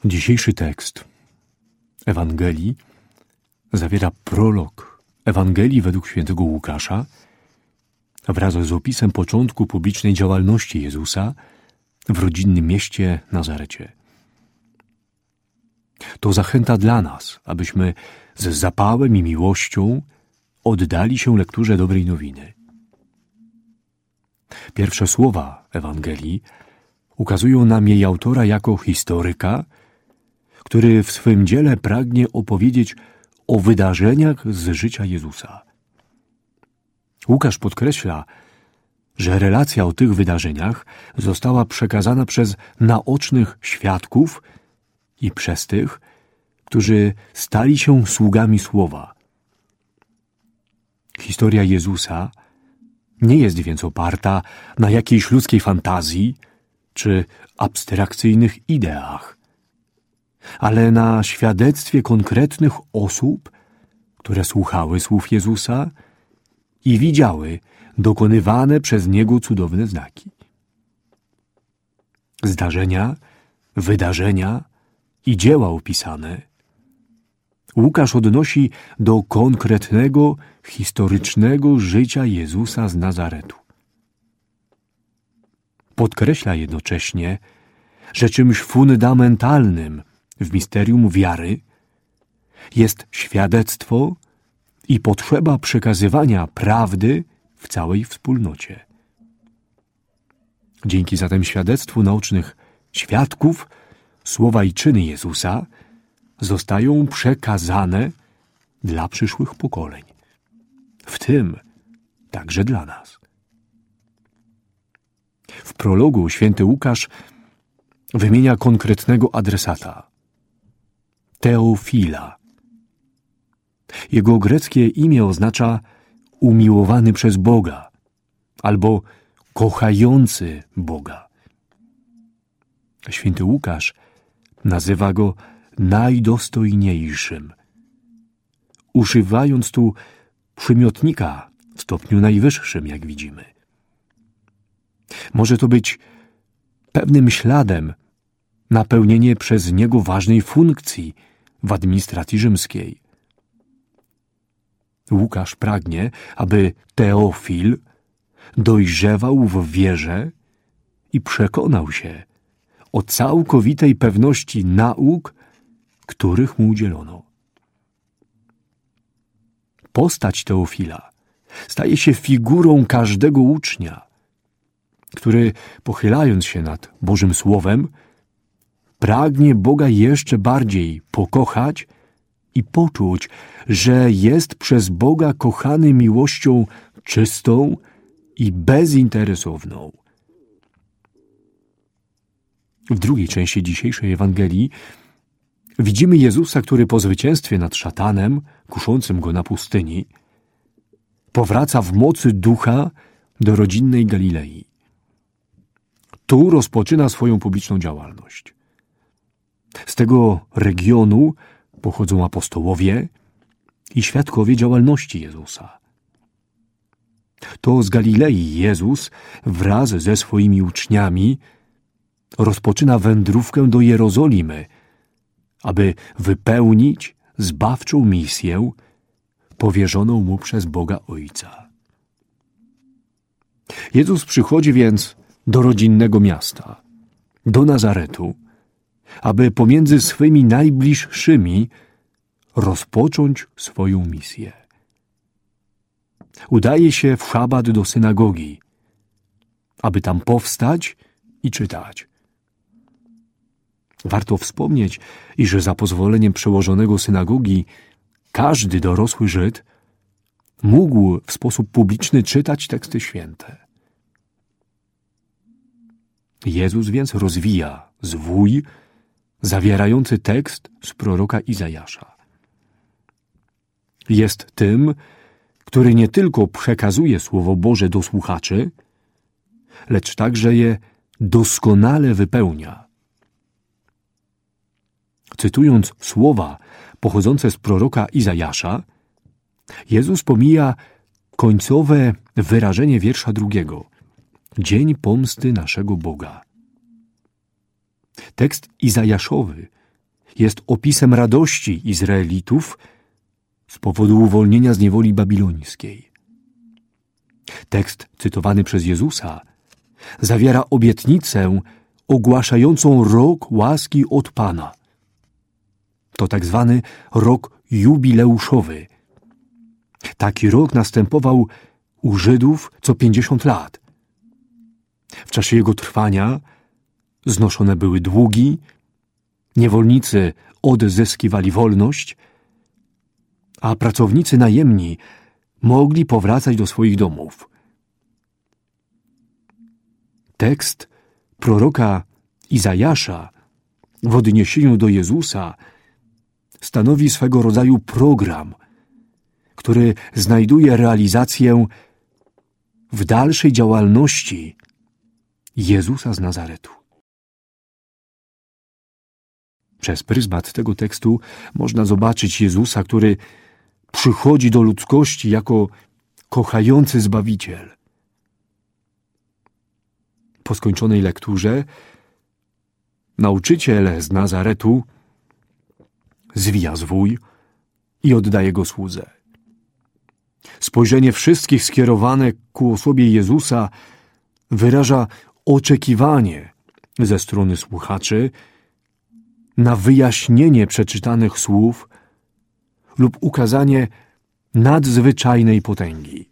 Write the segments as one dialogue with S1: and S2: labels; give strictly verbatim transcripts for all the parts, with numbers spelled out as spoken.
S1: Dzisiejszy tekst Ewangelii zawiera prolog Ewangelii według świętego Łukasza wraz z opisem początku publicznej działalności Jezusa w rodzinnym mieście Nazarecie. To zachęta dla nas, abyśmy z zapałem i miłością oddali się lekturze dobrej nowiny. Pierwsze słowa Ewangelii ukazują nam jej autora jako historyka, który w swym dziele pragnie opowiedzieć o wydarzeniach z życia Jezusa. Łukasz podkreśla, że relacja o tych wydarzeniach została przekazana przez naocznych świadków i przez tych, którzy stali się sługami słowa. Historia Jezusa nie jest więc oparta na jakiejś ludzkiej fantazji czy abstrakcyjnych ideach, ale na świadectwie konkretnych osób, które słuchały słów Jezusa i widziały dokonywane przez Niego cudowne znaki. Zdarzenia, wydarzenia i dzieła opisane Łukasz odnosi do konkretnego, historycznego życia Jezusa z Nazaretu. Podkreśla jednocześnie, że czymś fundamentalnym w misterium wiary jest świadectwo i potrzeba przekazywania prawdy w całej wspólnocie. Dzięki zatem świadectwu naocznych świadków, słowa i czyny Jezusa zostają przekazane dla przyszłych pokoleń, w tym także dla nas. W prologu święty Łukasz wymienia konkretnego adresata – Teofila. Jego greckie imię oznacza umiłowany przez Boga albo kochający Boga. Święty Łukasz nazywa go najdostojniejszym, używając tu przymiotnika w stopniu najwyższym, jak widzimy. Może to być pewnym śladem na pełnienie przez niego ważnej funkcji w administracji rzymskiej. Łukasz pragnie, aby Teofil dojrzewał w wierze i przekonał się o całkowitej pewności nauk, których mu udzielono. Postać Teofila staje się figurą każdego ucznia, który, pochylając się nad Bożym Słowem, pragnie Boga jeszcze bardziej pokochać i poczuć, że jest przez Boga kochany miłością czystą i bezinteresowną. W drugiej części dzisiejszej Ewangelii widzimy Jezusa, który po zwycięstwie nad szatanem, kuszącym go na pustyni, powraca w mocy ducha do rodzinnej Galilei. Tu rozpoczyna swoją publiczną działalność. Z tego regionu pochodzą apostołowie i świadkowie działalności Jezusa. To z Galilei Jezus wraz ze swoimi uczniami rozpoczyna wędrówkę do Jerozolimy, aby wypełnić zbawczą misję powierzoną mu przez Boga Ojca. Jezus przychodzi więc do rodzinnego miasta, do Nazaretu, aby pomiędzy swymi najbliższymi rozpocząć swoją misję. Udaje się w szabat do synagogi, aby tam powstać i czytać. Warto wspomnieć, iż za pozwoleniem przełożonego synagogi każdy dorosły Żyd mógł w sposób publiczny czytać teksty święte. Jezus więc rozwija zwój zawierający tekst z proroka Izajasza. Jest tym, który nie tylko przekazuje Słowo Boże do słuchaczy, lecz także je doskonale wypełnia. Cytując słowa pochodzące z proroka Izajasza, Jezus pomija końcowe wyrażenie wiersza drugiego. Dzień pomsty naszego Boga. Tekst Izajaszowy jest opisem radości Izraelitów z powodu uwolnienia z niewoli babilońskiej. Tekst cytowany przez Jezusa zawiera obietnicę ogłaszającą rok łaski od Pana. To tak zwany rok jubileuszowy. Taki rok następował u Żydów co pięćdziesiąt lat. W czasie jego trwania znoszone były długi, niewolnicy odzyskiwali wolność, a pracownicy najemni mogli powracać do swoich domów. Tekst proroka Izajasza w odniesieniu do Jezusa stanowi swego rodzaju program, który znajduje realizację w dalszej działalności Jezusa z Nazaretu. Przez pryzmat tego tekstu można zobaczyć Jezusa, który przychodzi do ludzkości jako kochający Zbawiciel. Po skończonej lekturze nauczyciel z Nazaretu zwija zwój i oddaje go słudze. Spojrzenie wszystkich skierowane ku osobie Jezusa wyraża oczekiwanie ze strony słuchaczy na wyjaśnienie przeczytanych słów lub ukazanie nadzwyczajnej potęgi.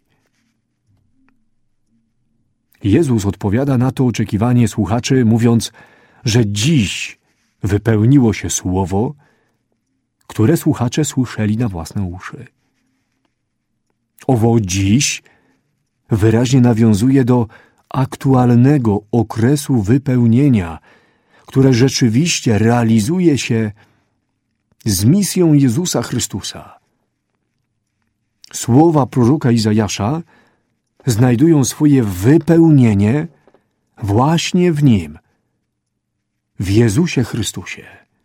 S1: Jezus odpowiada na to oczekiwanie słuchaczy, mówiąc, że dziś wypełniło się słowo, które słuchacze słyszeli na własne uszy. Owo dziś wyraźnie nawiązuje do aktualnego okresu wypełnienia, które rzeczywiście realizuje się z misją Jezusa Chrystusa. Słowa proroka Izajasza znajdują swoje wypełnienie właśnie w Nim, w Jezusie Chrystusie.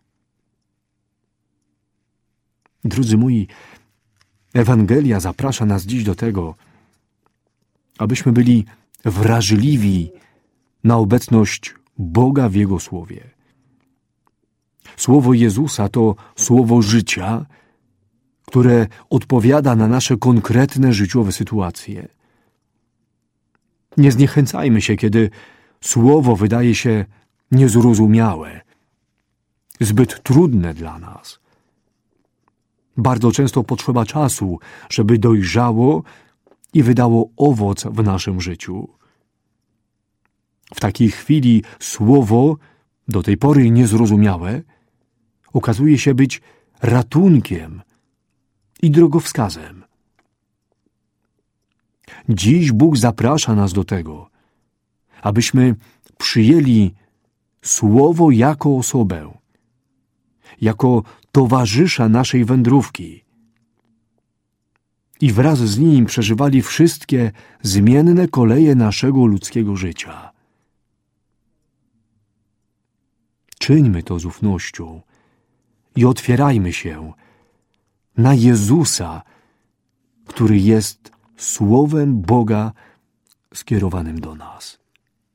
S1: Drodzy moi, Ewangelia zaprasza nas dziś do tego, abyśmy byli wrażliwi na obecność Boga w Jego Słowie. Słowo Jezusa to słowo życia, które odpowiada na nasze konkretne życiowe sytuacje. Nie zniechęcajmy się, kiedy słowo wydaje się niezrozumiałe, zbyt trudne dla nas. Bardzo często potrzeba czasu, żeby dojrzało i wydało owoc w naszym życiu. W takiej chwili słowo, do tej pory niezrozumiałe, okazuje się być ratunkiem i drogowskazem. Dziś Bóg zaprasza nas do tego, abyśmy przyjęli Słowo jako osobę, jako towarzysza naszej wędrówki i wraz z Nim przeżywali wszystkie zmienne koleje naszego ludzkiego życia. Czyńmy to z ufnością i otwierajmy się na Jezusa, który jest Słowem Boga skierowanym do nas.